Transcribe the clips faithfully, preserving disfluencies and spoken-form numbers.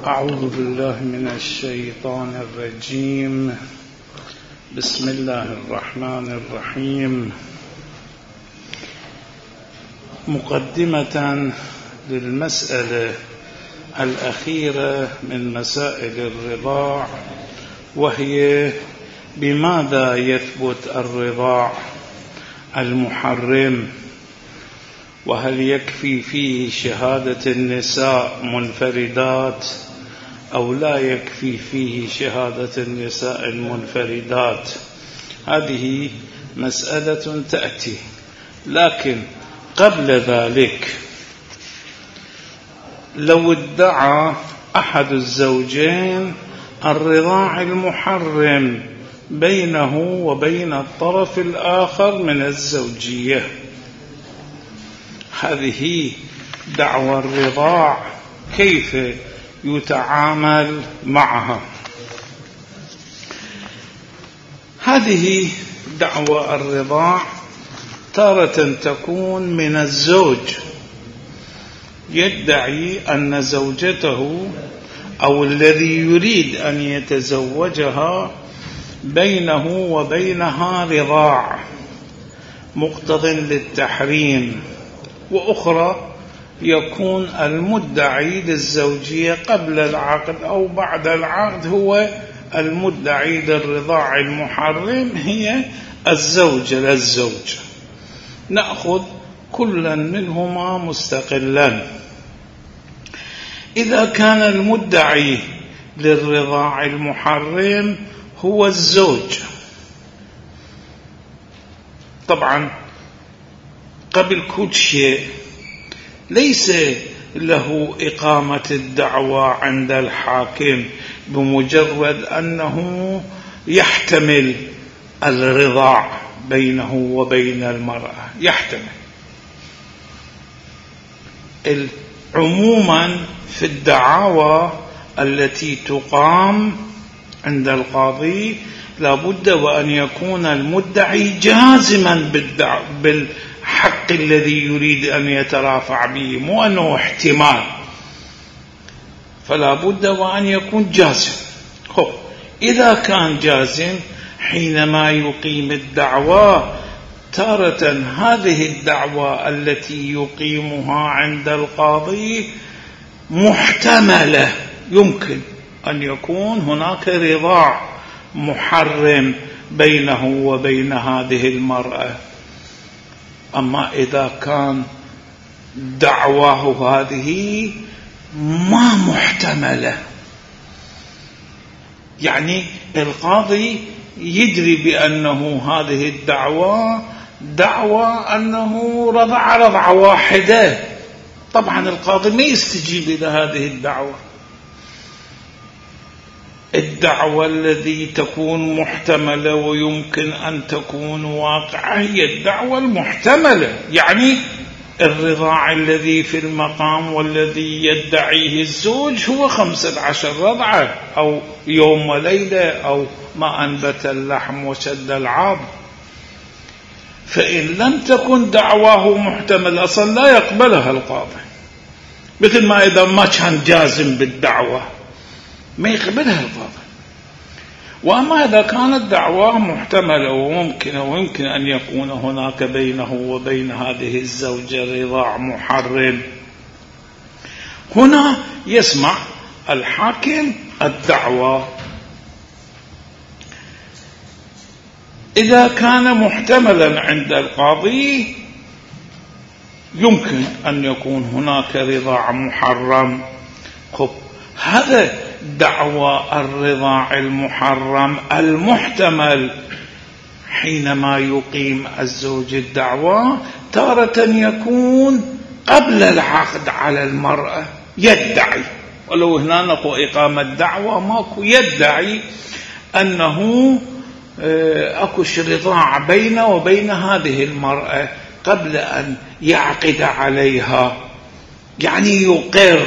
أعوذ بالله من الشيطان الرجيم. بسم الله الرحمن الرحيم. مقدمة للمسألة الأخيرة من مسائل الرضاع، وهي بماذا يثبت الرضاع المحرم، وهل يكفي فيه شهادة النساء منفردات أو لا يكفي فيه شهادة النساء المنفردات. هذه مسألة تأتي، لكن قبل ذلك لو ادعى أحد الزوجين الرضاع المحرم بينه وبين الطرف الآخر من الزوجية، هذه دعوى الرضاع كيف يتعامل معها؟ هذه دعوى الرضاع تارة تكون من الزوج يدعي أن زوجته أو الذي يريد أن يتزوجها بينه وبينها رضاع مقتضٍ للتحريم، وأخرى يكون المدعي للزوجية قبل العقد أو بعد العقد هو المدعي للرضاع المحرم، هي الزوجة للزوج. نأخذ كلا منهما مستقلا. إذا كان المدعي للرضاع المحرم هو الزوج، طبعا قبل كل شيء ليس له إقامة الدعوى عند الحاكم بمجرد أنه يحتمل الرضاع بينه وبين المرأة، يحتمل. عموما في الدعاوى التي تقام عند القاضي لابد وأن يكون المدعي جازما بالحق الذي يريد أن يترافع به، مو أنه احتمال، فلا بد وأن يكون جازم. خب إذا كان جازم حينما يقيم الدعوى، تارة هذه الدعوى التي يقيمها عند القاضي محتملة، يمكن أن يكون هناك رضاع محرم بينه وبين هذه المرأة. أما إذا كان دعواه هذه ما محتملة، يعني القاضي يدري بأنه هذه الدعوة دعوة أنه رضع رضعة واحدة، طبعا القاضي ما يستجيب إلى هذه الدعوة. الدعوة التي تكون محتملة ويمكن أن تكون واقعة هي الدعوة المحتملة، يعني الرضاع الذي في المقام والذي يدعيه الزوج هو خمسة عشر رضعة أو يوم وليلة أو ما أنبت اللحم وشد العظم. فإن لم تكن دعواه محتمل أصلا لا يقبلها القاضي، مثل ما إذا ما كان جازم بالدعوة ما يقبلها القاضي. وأما إذا كانت دعواه محتملة وممكن ويمكن أن يكون هناك بينه وبين هذه الزوجة رضاع محرم، هنا يسمع الحاكم الدعوة. إذا كان محتملا عند القاضي يمكن أن يكون هناك رضاع محرم. خب هذا دعوى الرضاع المحرم المحتمل حينما يقيم الزوج الدعوى تارة يكون قبل العقد على المرأة، يدعي، ولو هنا نقول إقامة دعوى ماكو، يدعي أنه أكوش رضاع بينه وبين هذه المرأة قبل أن يعقد عليها، يعني يقر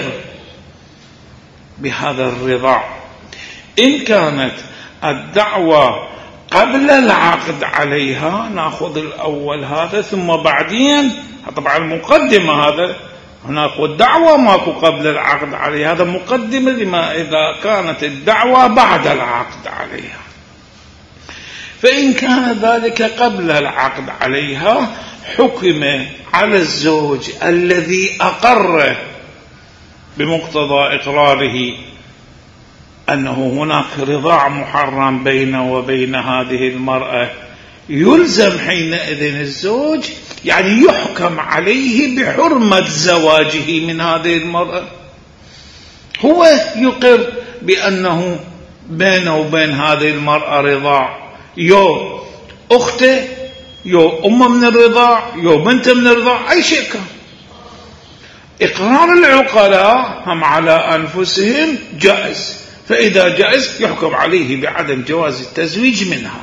بهذا الرضاع. إن كانت الدعوة قبل العقد عليها نأخذ الأول هذا، ثم بعدين طبعا المقدمة هذا هناك والدعوة ماكو قبل العقد عليها. هذا مقدمة لما إذا كانت الدعوة بعد العقد عليها. فإن كان ذلك قبل العقد عليها حكم على الزوج الذي أقر بمقتضى إقراره أنه هناك رضاع محرم بينه وبين هذه المرأة، يلزم حينئذ الزوج، يعني يحكم عليه بحرمة زواجه من هذه المرأة. هو يقر بأنه بينه وبين هذه المرأة رضاع، يو أخته يو أمه من الرضاع يو بنته من الرضاع، أي شيء كان. إقرار العقلاء هم على أنفسهم جائز، فإذا جائز يحكم عليه بعدم جواز التزويج منها.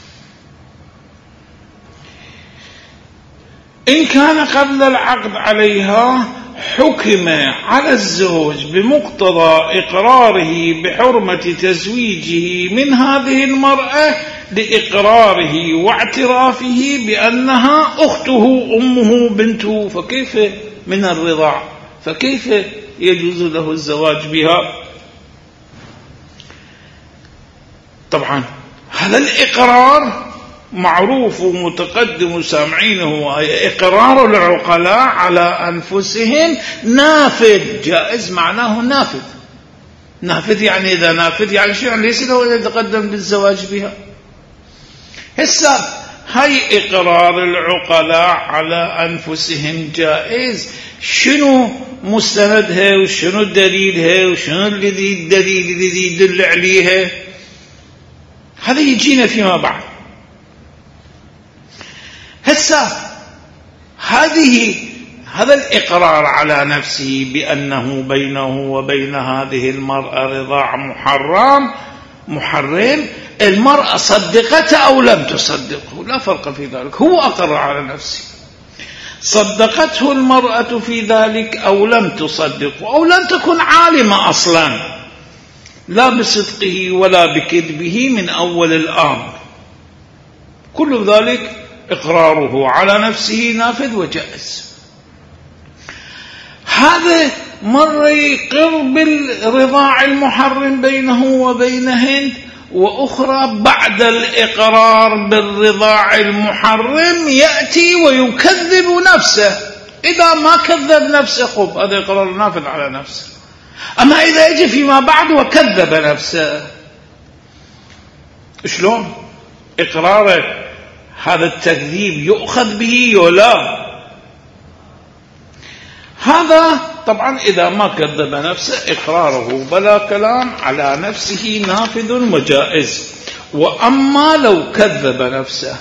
إن كان قبل العقد عليها حكم على الزوج بمقتضى إقراره بحرمة تزويجه من هذه المرأة لإقراره واعترافه بأنها أخته أمه بنته، فكيف من الرضاع، فكيف يجوز له الزواج بها؟ طبعا هذا الإقرار معروف ومتقدم سامعينه، إقرار العقلاء على أنفسهم نافذ، جائز معناه نافذ. نافذ يعني إذا نافذ يعني شيء، يعني ليس له إذا تقدم بالزواج بها. هسه هاي إقرار العقلاء على أنفسهم جائز، شنو مستندها وشنو دليلها وشنو الذي الدليل الذي يدل عليها؟ هذا يجينا فيما بعد. هسه هذه هذا الإقرار على نفسه بأنه بينه وبين هذه المرأة رضاع محرم محرم، المرأة صدقته أو لم تصدقه لا فرق في ذلك، هو أقر على نفسه. صدقته المرأة في ذلك أو لم تصدقه أو لم تكن عالمة أصلا لا بصدقه ولا بكذبه من أول الأمر، كل ذلك إقراره على نفسه نافذ وجائز. هذا مرة يقر بالرضاع المحرم بينه وبين هند، وأخرى بعد الإقرار بالرضاع المحرم يأتي ويكذب نفسه. إذا ما كذب نفسه خب هذا إقرار نافذ على نفسه. أما إذا يجي فيما بعد وكذب نفسه شلون إقراره؟ هذا التكذيب يؤخذ به ولا؟ هذا طبعا إذا ما كذب نفسه إقراره بلا كلام على نفسه نافذ وجائز. وأما لو كذب نفسه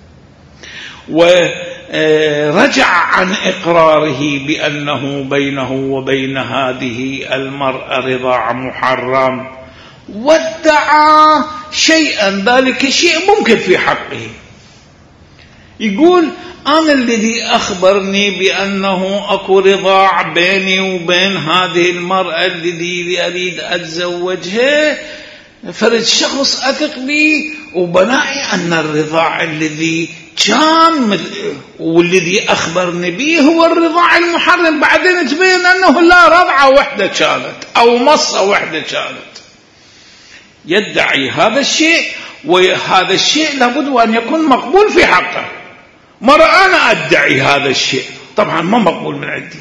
ورجع عن إقراره بأنه بينه وبين هذه المرأة رضاع محرم وادعى شيئا، ذلك شيء ممكن في حقه، يقول أنا الذي أخبرني بأنه أكو رضاع بيني وبين هذه المرأة الذي أريد أتزوجها، فرد شخص أثق به وبنائي أن الرضاع الذي كان والذي أخبرني به هو الرضاع المحرم، بعدين تبين أنه لا رضعة واحدة كانت أو مصة واحدة كانت. يدعي هذا الشيء، وهذا الشيء لابد أن يكون مقبول في حقه. مرة أنا أدعي هذا الشيء طبعا ما مقبول من عندي،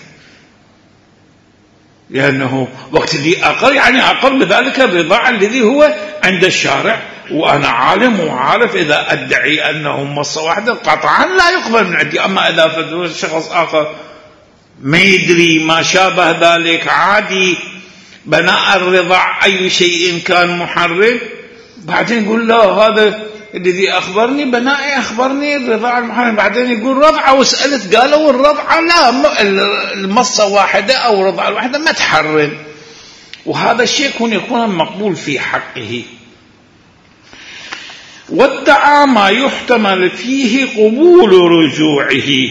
لأنه وقت اللي أقر يعني أقر بذلك الرضاع الذي هو عند الشارع، وأنا عالم وعارف إذا أدعي أنه مصة واحدة قطعا لا يقبل من عندي. أما إذا فد شخص آخر ما يدري ما شابه ذلك عادي بناء الرضاع أي شيء كان محرم، بعدين يقول لا هذا الذي أخبرني بنائي أخبرني الرضاعة المحرم، بعدين يقول رضعة وسألت قالوا الرضعة لا المصة واحدة أو رضعة واحدة ما تحرم، وهذا الشيء يكون يكون مقبول في حقه. وادعى ما يحتمل فيه قبول رجوعه،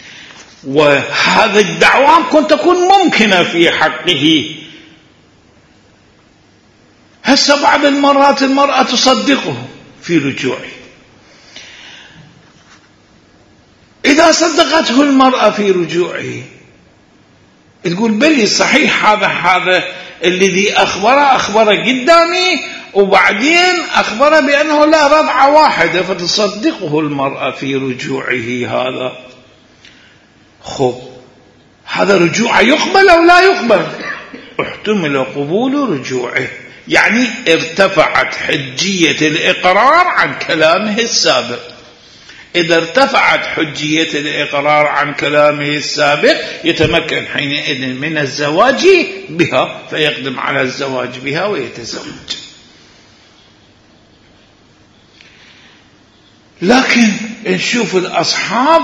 وهذا الدعوة ممكن تكون ممكنة في حقه. هسه بعض المرات المرأة تصدقه في رجوعه، إذا صدقته المرأة في رجوعه تقول بلي صحيح هذا هذا الذي أخبره أخبره قدامي، وبعدين أخبره بأنه لا رضعة واحدة، فتصدقه المرأة في رجوعه هذا. خب هذا رجوعه يقبل أو لا يقبل؟ احتمل قبول رجوعه، يعني ارتفعت حجية الإقرار عن كلامه السابق. إذا ارتفعت حجية الإقرار عن كلامه السابق يتمكن حينئذ من الزواج بها، فيقدم على الزواج بها ويتزوج. لكن نشوف الأصحاب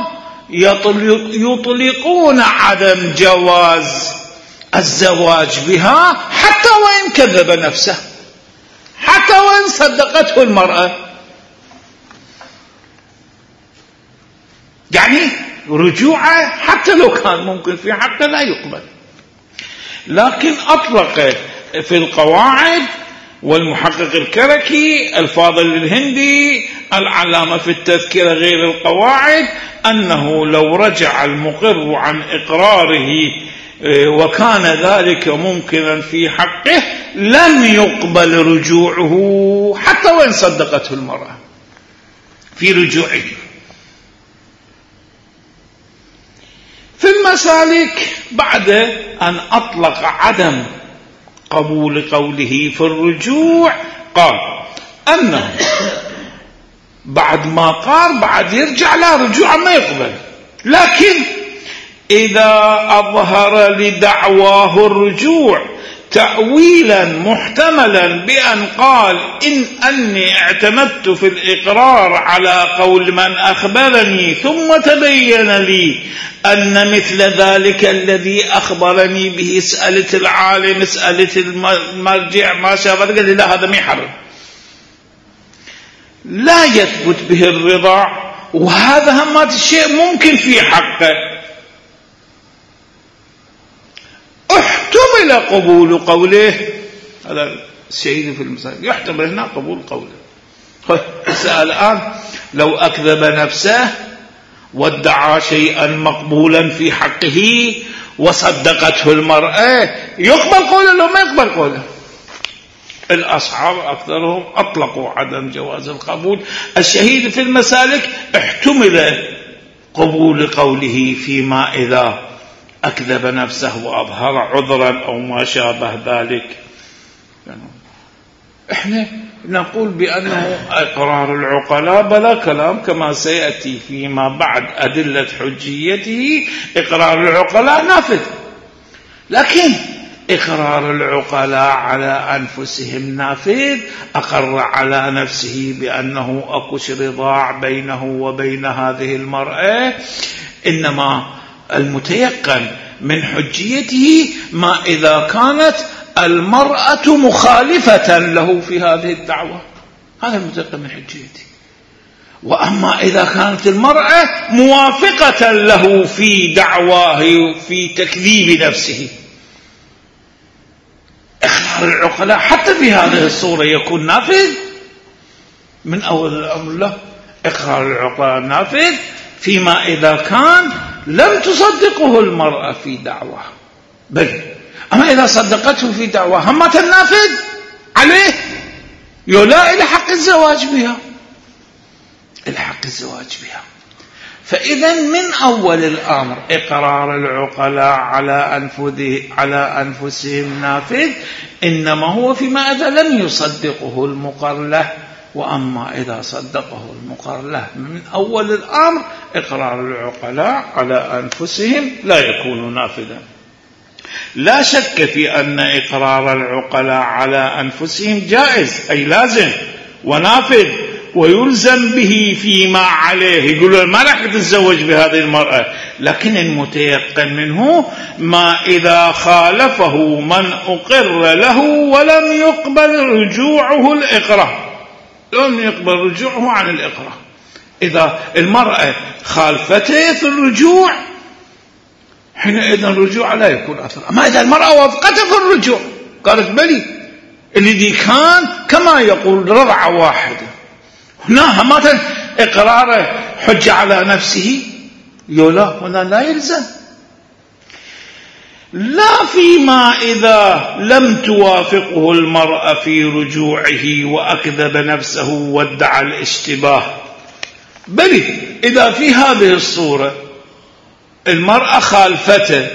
يطلقون عدم جواز الزواج بها حتى وإن كذب نفسه، حتى وإن صدقته المرأة، يعني رجوعه حتى لو كان ممكن في حقه لا يقبل. لكن أطلق في القواعد والمحقق الكركي، الفاضل الهندي، العلامة في التذكرة غير القواعد، أنه لو رجع المقر عن إقراره وكان ذلك ممكنا في حقه لم يقبل رجوعه حتى وإن صدقته المرأة في رجوعه. في المسالك بعد أن أطلق عدم قبول قوله في الرجوع قال أنه بعد ما قال بعد يرجع لا رجوع ما يقبل، لكن إذا أظهر لدعواه الرجوع تأويلا محتملا بأن قال إن أني اعتمدت في الإقرار على قول من أخبرني ثم تبين لي أن مثل ذلك الذي أخبرني به سألة العالم سألة المرجع ما شابه ذلك، لا هذا ما يحرم، لا يثبت به الرضا، وهذا همات الشيء ممكن في حقه. احتمل قبول قوله، هذا الشيء في المسائل يحتمل هنا قبول قوله. سأل الآن لو أكذب نفسه وادعى شيئا مقبولا في حقه وصدقته المرأة يقبل قوله لو ما يقبل قوله؟ الأصحاب أكثرهم أطلقوا عدم جواز القبول. الشهيد في المسالك احتمل قبول قوله فيما إذا أكذب نفسه وأظهر عذرا أو ما شابه ذلك. يعني إحنا نقول بأنه إقرار العقلاء بلا كلام كما سيأتي فيما بعد أدلة حجيته، إقرار العقلاء نافذ، لكن إقرار العقلاء على أنفسهم نافذ. أقر على نفسه بأنه أكش رضاع بينه وبين هذه المرأة، إنما المتيقن من حجيته ما إذا كانت المرأة مخالفة له في هذه الدعوة، هذا المتيقن من حجيته. وأما إذا كانت المرأة موافقة له في دعواه في تكذيب نفسه، إقرار العقلاء حتى في هذه الصورة يكون نافذ من أول الأمر له. إقرار العقلاء نافذ فيما إذا كان لم تصدقه المرأة في دعوة، بل أما إذا صدقته في دعوة هم تنافذ عليه يلا إلى حق الزواج بها، إلى حق الزواج بها. فإذا من أول الأمر إقرار العقلاء على أنفسه على أنفسهم نافذ، إنما هو فيما إذا لم يصدقه المقر له. وأما إذا صدقه المقر له من أول الأمر إقرار العقلاء على أنفسهم لا يكون نافذا. لا شك في أن إقرار العقلاء على أنفسهم جائز، أي لازم ونافذ ويلزم به فيما عليه، يقولون ما راح تتزوج بهذه المرأة، لكن المتيقن منه ما إذا خالفه من أقر له ولم يقبل رجوعه الإقرار، لم يقبل رجوعه عن الإقرار. إذا المرأة خالفته في الرجوع حينئذ الرجوع لا يكون أثر. أما إذا المرأة وافقته في الرجوع قالت بلي الذي كان كما يقول رضعة واحدة، هنا همات إقراره حجة على نفسه يولا، هنا لا يلزم. لا فيما إذا لم توافقه المرأة في رجوعه وأكذب نفسه وادعى الاشتباه، بل إذا في هذه الصورة المرأة خالفته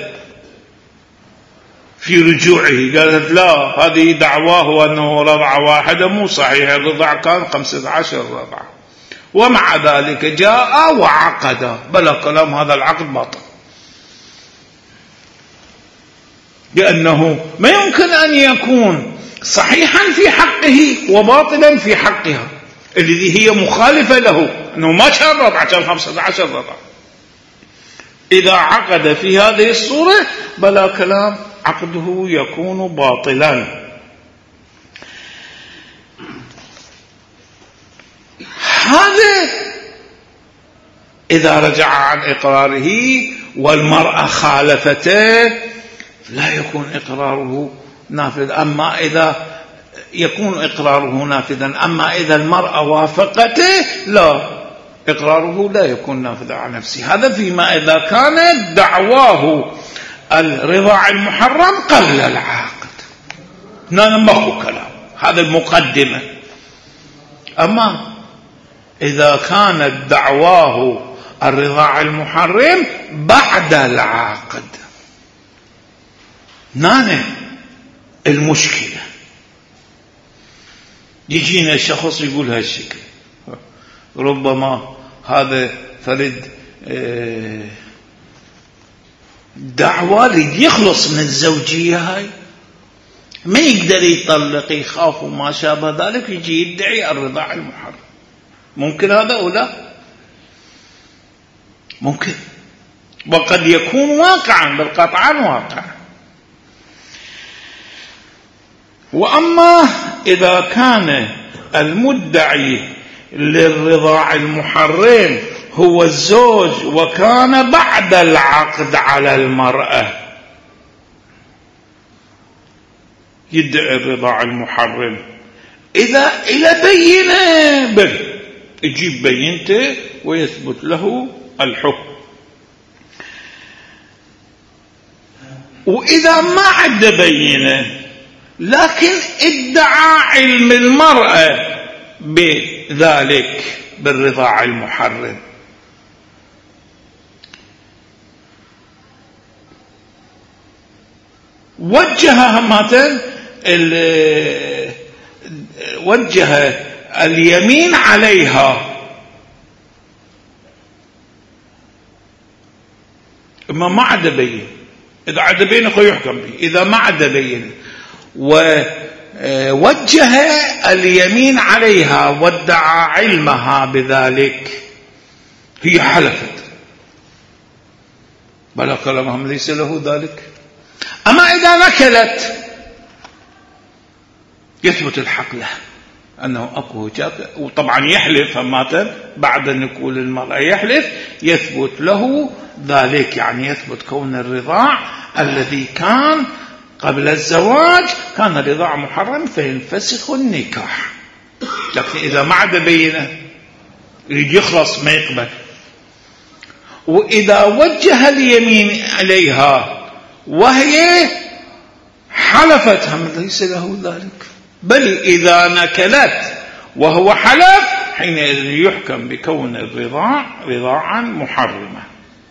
في رجوعه، قالت لا هذه دعواه أنه رضعة واحدة مو صحيح، الرضع كان خمسة عشر رضعة، ومع ذلك جاء وعقد، بلا كلام هذا العقد باطل، لأنه ما يمكن أن يكون صحيحا في حقه وباطلا في حقها الذي هي مخالفة له، أنه ما كان رضعة، كان خمسة عشر رضعة. إذا عقد في هذه الصورة بلا كلام عقده يكون باطلا. هذا إذا رجع عن إقراره والمرأة خالفته لا يكون إقراره نافذ، أما إذا يكون إقراره نافذا، أما إذا المرأة وافقته لا، إقراره لا يكون نافذا عن نفسه. هذا فيما إذا كانت دعواه الرضاع المحرم قبل العقد، نمخ كلام، هذا المقدمة. أما إذا كانت دعواه الرضاع المحرم بعد العقد، نانا المشكلة. يجينا شخص يقول هالشكل، ربما هذا فرد دعوة لي يخلص من الزوجية هاي، ما يقدر يطلق، يخاف وما شابه ذلك، يجي يدعي الرضاع المحرم. ممكن هذا أو لا؟ ممكن، وقد يكون واقعا، بل قطعا واقعا. وأما إذا كان المدعي للرضاع المحرم هو الزوج وكان بعد العقد على المرأة، يدعي الرضاع المحرم، إذا إلى بينة بل يجيب بينته ويثبت له الحكم. وإذا ما عنده بينة لكن ادعى علم المرأة بذلك بالرضاع المحرم، وجه همة وجه اليمين عليها، اما ما عاد بين، اذا عاد بين اخو يحكم به، اذا ما عاد بين ووجه اليمين عليها وادعى علمها بذلك، هي حلفت، بلا كلامهم ليس له ذلك. أما إذا نكلت يثبت الحق له أنه أكو هجاك، وطبعا يحلف هماتا بعد نقول المرأة يحلف، يثبت له ذلك، يعني يثبت كون الرضاع الذي كان قبل الزواج كان رضاع محرم فينفسخ النكاح. لكن إذا ما عاد بينه يريد يخلص ما يقبل، وإذا وجه اليمين عليها وهي حلفت هم ليس له ذلك، بل إذا نكلت وهو حلف حينئذ يحكم بكون الرضاع رضاعا محرما.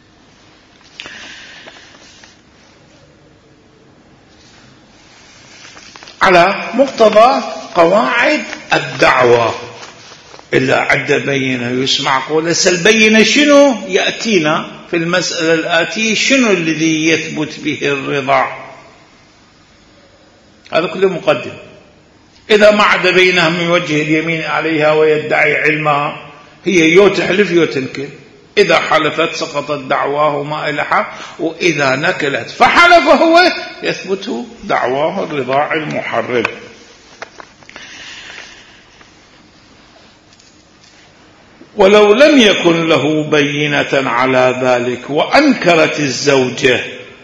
على مقتضى قواعد الدعوة، إلا عد بينة يسمع قوله، سالبينة شنو يأتينا في المسألة الآتية، شنو الذي يثبت به الرضاع، هذا كله مقدم. إذا ما عد بينها من وجه اليمين عليها ويدعي علمها، هي يو تحلف يو تنكل، إذا حلفت سقطت دعواه ما إلى حق، وإذا نكلت فحلف هو يثبت دعواه الرضاع المحرم. ولو لم يكن له بينة على ذلك وأنكرت الزوجة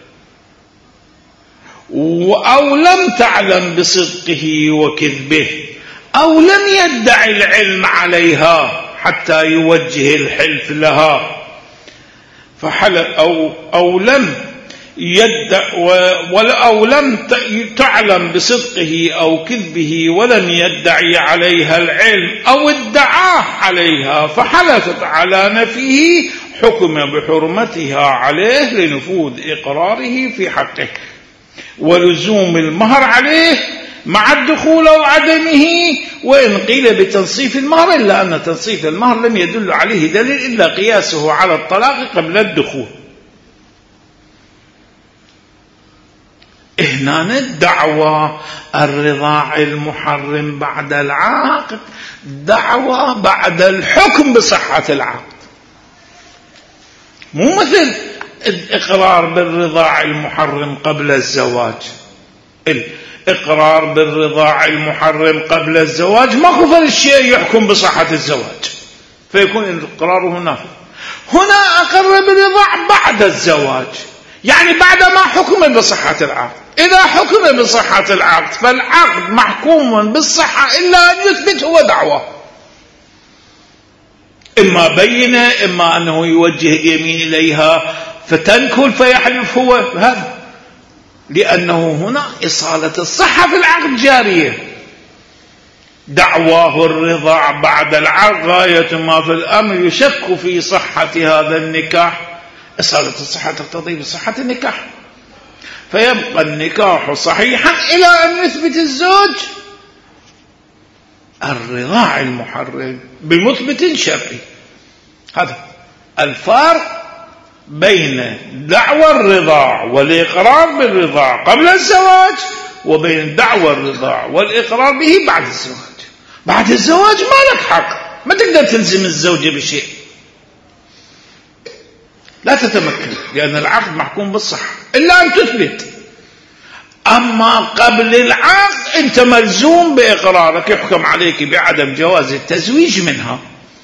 أو لم تعلم بصدقه وكذبه أو لم يدعي العلم عليها حتى يوجه الحلف لها، فحلف أو, أو لم يدع أو لم تعلم بصدقه أو كذبه ولم يدعي عليها العلم أو ادعاه عليها فحلفت على نفيه حكم بحرمتها عليه لنفوذ إقراره في حقه ولزوم المهر عليه مع الدخول أو عدمه، وإن قيل بتنصيف المهر إلا أن تنصيف المهر لم يدل عليه دليل إلا قياسه على الطلاق قبل الدخول. هنا الدعوة الرضاع المحرم بعد العقد دعوة بعد الحكم بصحة العقد، مو مثل الإقرار بالرضاع المحرم قبل الزواج. الإقرار بالرضاع المحرم قبل الزواج ماكو فرق شيء يحكم بصحة الزواج فيكون الإقرار نافذ. هنا أقر بالرضاع بعد الزواج، يعني بعد ما حكم بصحة العقد. إذا حكم بصحة العقد فالعقد محكوم بالصحة إلا أن يثبت هو دعوة، إما بينة إما أنه يوجه اليمين إليها فتنكل فيحلف هو هذا، لأنه هنا إصالة الصحة في العقد جارية. دعواه الرضاع بعد العقد غاية ما في الأمر يشك في صحة هذا النكاح. إصالة الصحة تقتضي بصحة النكاح، فيبقى النكاح صحيحا إلى أن يثبت الزوج الرضاع المحرم بمثبت شرعي. هذا الفرق بين دعوى الرضاع والإقرار بالرضاع قبل الزواج وبين دعوى الرضاع والإقرار به بعد الزواج. بعد الزواج ما لك حق، ما تقدر تلزم الزوجة بشيء، لا تتمكن، لأن العقد محكوم بالصحة إلا أن تثبت. أما قبل العقد أنت ملزوم بإقرارك، يحكم عليك بعدم جواز التزويج منها.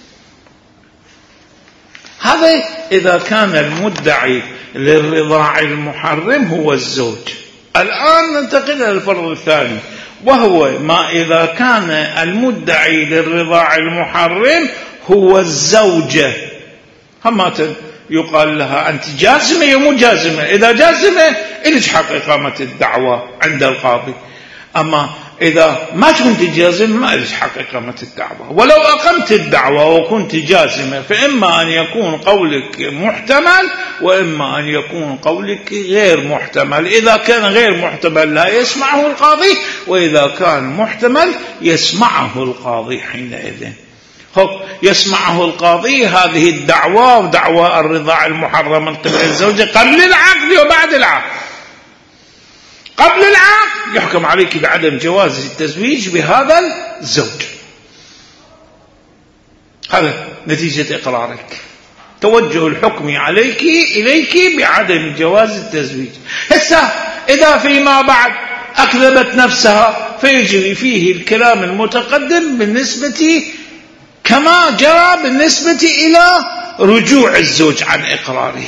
هذا إذا كان المدعي للرضاع المحرم هو الزوج. الآن ننتقل إلى الفرض الثاني، وهو ما إذا كان المدعي للرضاع المحرم هو الزوجة. همات يقال لها أنت جازمة يا مو جازمة؟ إذا جازمة إليش حق إقامة الدعوة عند القاضي، أما إذا ما كنت جازمة ما إليش حق إقامة الدعوة. ولو أقمت الدعوة وكنت جازمة فإما أن يكون قولك محتمل وإما أن يكون قولك غير محتمل. إذا كان غير محتمل لا يسمعه القاضي، وإذا كان محتمل يسمعه القاضي حينئذ. يسمعه القاضي هذه الدعوة ودعوة الرضاع المحرم من قبل الزوجة قبل العقد وبعد العقد. قبل العقد يحكم عليك بعدم جواز التزويج بهذا الزوج، هذا نتيجة إقرارك، توجه الحكم عليك إليك بعدم جواز التزويج. هسه إذا فيما بعد أكذبت نفسها فيجري فيه الكلام المتقدم بالنسبة كما جرى بالنسبة إلى رجوع الزوج عن إقراره.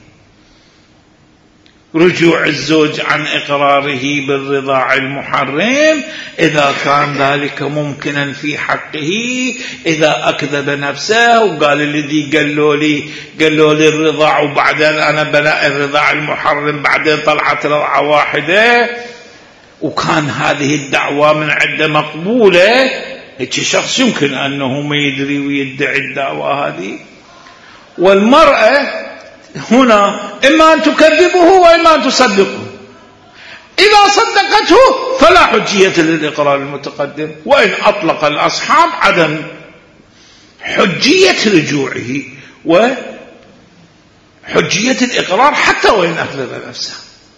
رجوع الزوج عن إقراره بالرضاع المحرم إذا كان ذلك ممكنا في حقه، إذا أكذب نفسه وقال الذي قالوا لي قالوا لي الرضاع وبعدين أنا بناء الرضاع المحرم بعدين طلعت رضعة واحدة، وكان هذه الدعوة من عدة مقبولة، هيك شخص يمكن أنه ما يدري ويدعي الدعوة هذه. والمرأة هنا إما أن تكذبه وإما أن تصدقه. إذا صدقته فلا حجية للإقرار المتقدم، وإن أطلق الأصحاب عدم حجية رجوعه وحجية الإقرار حتى وإن أكذب نفسه.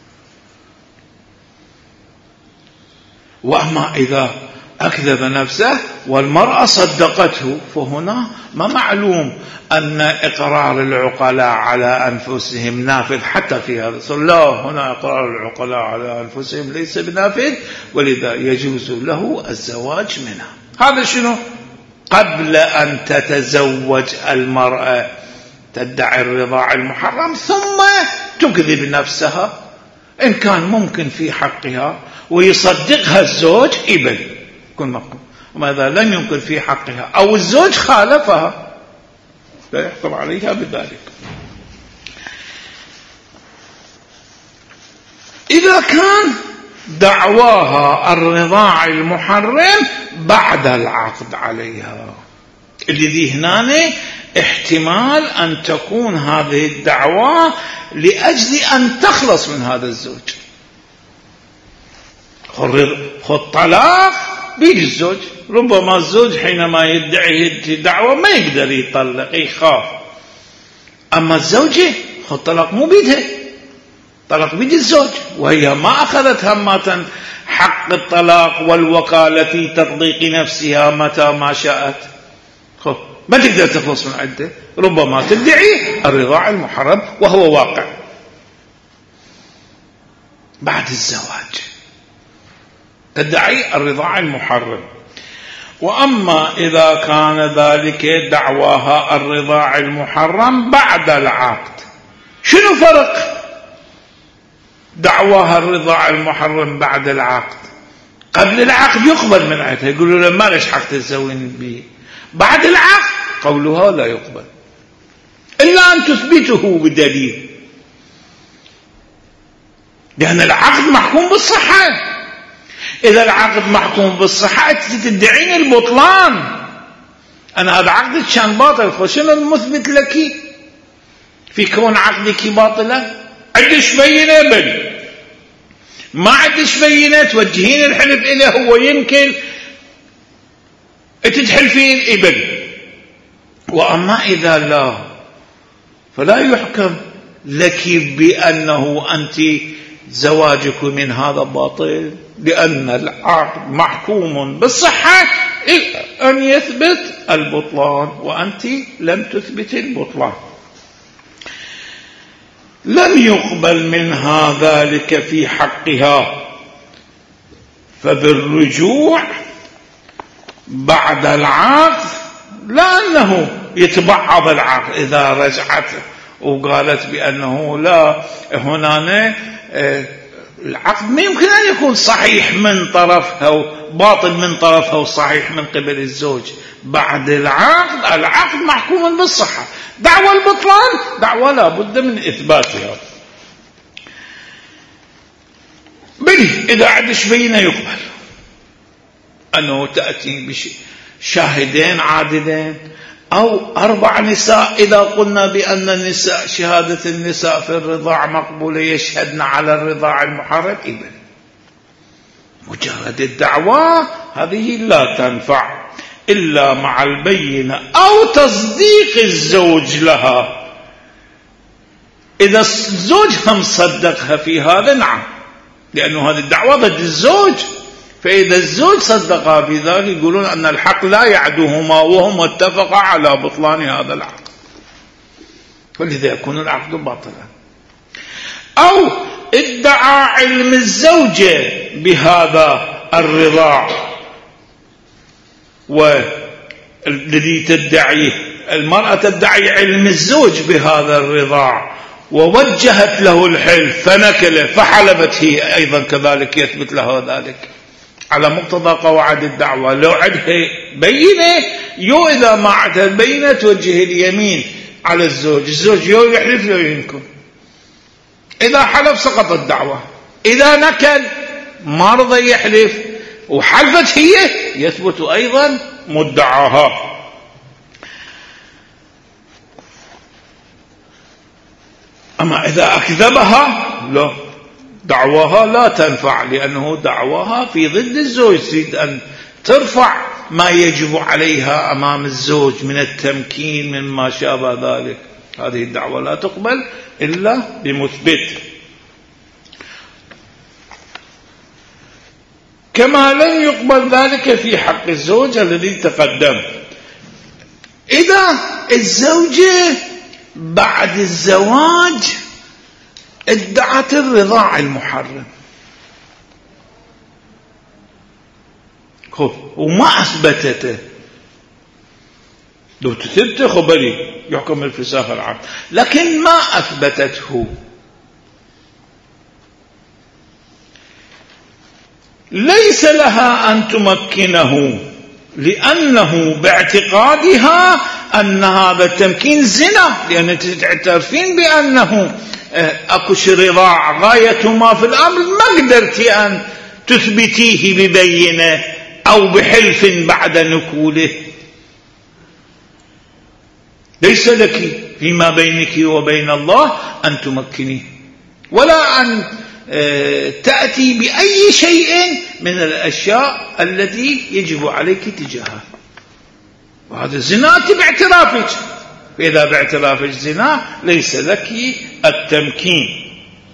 وأما إذا أكذب نفسه والمرأة صدقته فهنا ما معلوم أن إقرار العقلاء على أنفسهم نافذ حتى في هذا الصورة. لا، هنا إقرار العقلاء على أنفسهم ليس بنافذ، ولذا يجوز له الزواج منها. هذا شنو؟ قبل أن تتزوج المرأة تدعي الرضاع المحرم ثم تكذب نفسها، إن كان ممكن في حقها ويصدقها الزوج إبل يكون مقبول، وماذا لم يمكن في حقها أو الزوج خالفها لا يحكم عليها بذلك. إذا كان دعواها الرضاع المحرم بعد العقد عليها، الذي هنا احتمال أن تكون هذه الدعوة لأجل أن تخلص من هذا الزوج. خذ طلاق بيجي الزوج، ربما الزوج حينما يدعي دعوة ما يقدر يطلق، يخاف. أما الزوجة خذ طلاق مو بيدها، طلاق بيد الزوج، وهي ما أخذت همة حق الطلاق والوكالة في تطليق نفسها متى ما شاءت. خذ ما تقدر تخلص من عدة، ربما تدعي الرضاع المحرم وهو واقع بعد الزواج، تدعي الرضاع المحرم. وأما إذا كان ذلك دعواها الرضاع المحرم بعد العقد، شنو فرق دعواها الرضاع المحرم بعد العقد؟ قبل العقد يقبل من عندها، يقولوا له ما ليش حق تتزوجين به. بعد العقد قولها لا يقبل إلا أن تثبته بدليل، لأن العقد محكوم بالصحة. إذا العقد محكوم بالصحة تدعين البطلان، أنا هذا عقدك كان باطل، فشنو المثبت لك في كون عقدك باطلا؟ عندش بينة بل ما عندش بينة توجهين الحلف إليه، هو يمكن تتحلفين إبل. وأما إذا لا فلا يحكم لك بأنه أنت زواجك من هذا باطل، لأن العقد محكوم بالصحة إلا أن يثبت البطلان، وأنت لم تثبت البطلان. لم يقبل منها ذلك في حقها، فبالرجوع بعد العقد، لأنه يتبعض العقد إذا رجعت وقالت بأنه لا، هنا العقد ما يمكن أن يكون صحيح من طرفها وباطل من طرفها وصحيح من قبل الزوج. بعد العقد العقد محكوم بالصحة، دعوى البطلان دعوى لا بد من إثباتها. بلي إذا عدش بينة يقبل أنه تأتي بشاهدين عادلين أو أربع نساء، إذا قلنا بأن النساء شهادة النساء في الرضاع مقبولة يشهدن على الرضاع المحرم، إبن مجرد الدعوة هذه لا تنفع إلا مع البينة أو تصديق الزوج لها. إذا الزوج هم صدقها في هذا نعم، لأنه هذه الدعوة ضد الزوج، فإذا الزوج صدقها في ذلك يقولون أن الحق لا يعدهما وهم اتفقا على بطلان هذا العقد، ولذا يكون العقد باطلا. أو ادعى علم الزوجة بهذا الرضاع، والذي تدعيه المرأة تدعي علم الزوج بهذا الرضاع ووجهت له الحلف فنكله فحلفت هي أيضا كذلك يثبت له ذلك على مقتضى قواعد الدعوة. لو عندها بينة يو، إذا ما عندها البينة توجه اليمين على الزوج، الزوج يو يحلف يو ينكر، إذا حلف سقط الدعوة، إذا نكل ما رضى يحلف وحلفت هي يثبت أيضا مدعاها. أما إذا أكذبها لا، دعواها لا تنفع، لأنه دعواها في ضد الزوج، تريد أن ترفع ما يجب عليها أمام الزوج من التمكين من ما شابه ذلك. هذه الدعوة لا تقبل إلا بمثبت. كما لم يقبل ذلك في حق الزوج الذي تقدم. إذا الزوجة بعد الزواج ادعت الرضاع المحرم وما أثبتته، لو تثبته خبري يحكم الفساخ العقد، لكن ما أثبتته، ليس لها أن تمكنه، لأنه باعتقادها أن هذا التمكين زنا، لأن تعترفين بأنه أكوش رضاع غاية ما في الأمر ما قدرتي أن تثبتيه ببينة أو بحلف بعد نكوله. ليس لك فيما بينك وبين الله أن تمكنيه ولا أن تأتي بأي شيء من الأشياء التي يجب عليك تجاهها. وهذا الزنا باعترافك، فإذا باعترافك زنا ليس لك التمكين.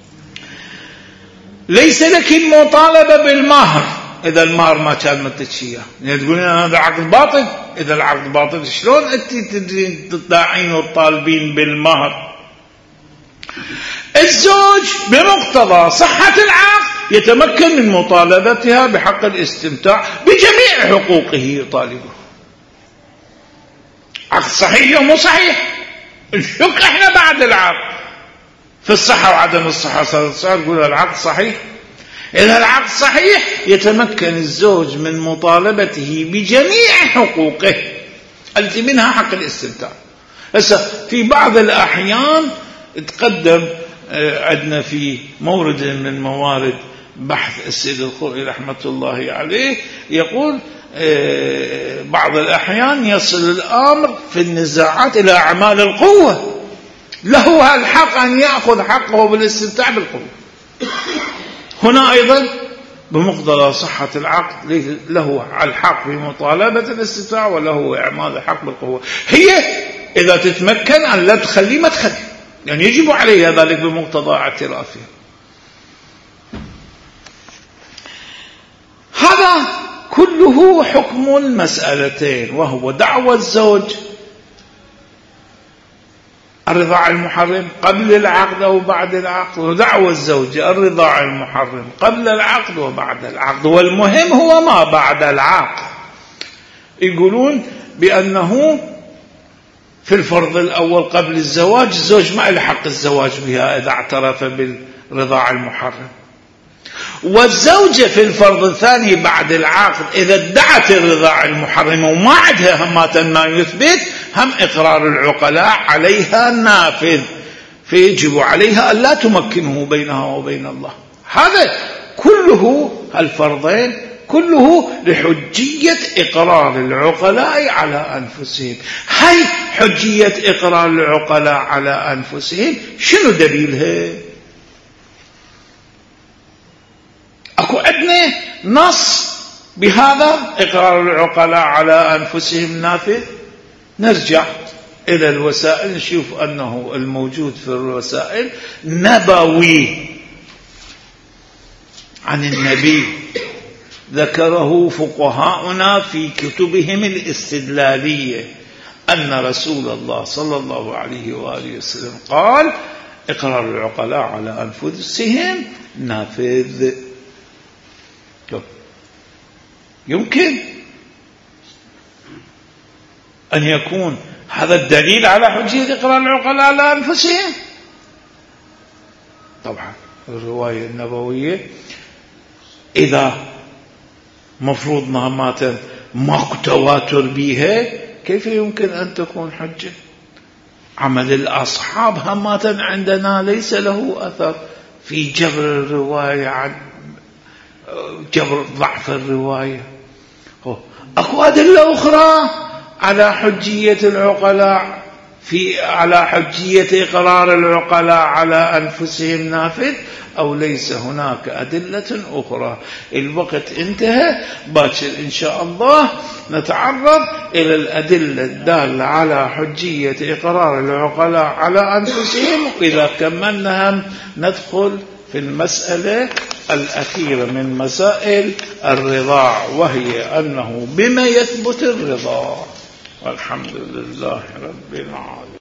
ليس لك المطالبة بالمهر إذا المهر ما كان مدتش إياه، يعني تقولين هذا عقد باطل. إذا العقد باطل شلون أنت تدرين تطلعين وتطالبين بالمهر؟ الزوج بمقتضى صحة العقد يتمكن من مطالبتها بحق الاستمتاع بجميع حقوقه يطالبه. عقد صحيح ومو صحيح، نشك احنا بعد العقد في الصحة وعدم الصحة. صار تقول العقد صحيح. إذا العقد صحيح يتمكن الزوج من مطالبته بجميع حقوقه التي منها حق الاستمتاع. هسه في بعض الأحيان تقدم عندنا في مورد من موارد بحث السيد الخوئي رحمة الله عليه يقول بعض الأحيان يصل الأمر في النزاعات إلى أعمال القوة، له الحق أن يأخذ حقه بالاستمتاع بالقوة. هنا أيضا بمقتضى صحة العقد له الحق بمطالبة الاستمتاع وله إعمال الحق بالقوة. هي إذا تتمكن أن لا تخلي ما تخلي، يعني يجب عليها ذلك بمقتضى اعترافها. هذا كله حكم المسألتين، وهو دعوى الزوج الرضاع المحرم قبل العقد أو بعد العقد، ودعوى الزوجة الرضاع المحرم قبل العقد وبعد العقد. والمهم هو ما بعد العقد. يقولون بأنه في الفرض الأول قبل الزواج الزوج ما له حق الزواج بها إذا اعترف بالرضاع المحرم، والزوجة في الفرض الثاني بعد العقد إذا ادعت الرضاع المحرم وما عندها همات ما يثبت هم إقرار العقلاء عليها نافذ، فيجب عليها أن لا تمكنه بينها وبين الله. هذا كله الفرضين كله لحجية إقرار العقلاء على أنفسهم. هاي حجية إقرار العقلاء على أنفسهم شنو دليلها؟ أكو عندنا نص بهذا إقرار العقلاء على أنفسهم نافذ؟ نرجع إلى الوسائل نشوف أنه الموجود في الوسائل نبوي عن النبي ذكره فقهاؤنا في كتبهم الاستدلالية أن رسول الله صلى الله عليه وآله وسلم قال إقرار العقلاء على أنفسهم نافذ. يمكن أن يكون هذا الدليل على حجية إقرار العقلاء على أنفسهم؟ طبعا الرواية النبوية إذا مفروض مهمات ما تواتر بها كيف يمكن أن تكون حجة؟ عمل الأصحاب همات عندنا ليس له أثر في جبر الرواية عن جبر ضعف الرواية. أكو أدلة أخرى على حجية العقلاء في على حجية إقرار العقلاء على أنفسهم نافذ أو ليس هناك أدلة أخرى؟ الوقت انتهى، باكر إن شاء الله نتعرض إلى الأدلة الدالة على حجية إقرار العقلاء على أنفسهم، وإذا كملناها ندخل في المسألة الأخيرة من مسائل الرضاع، وهي أنه بما يثبت الرضاع. والحمد لله رب العالمين.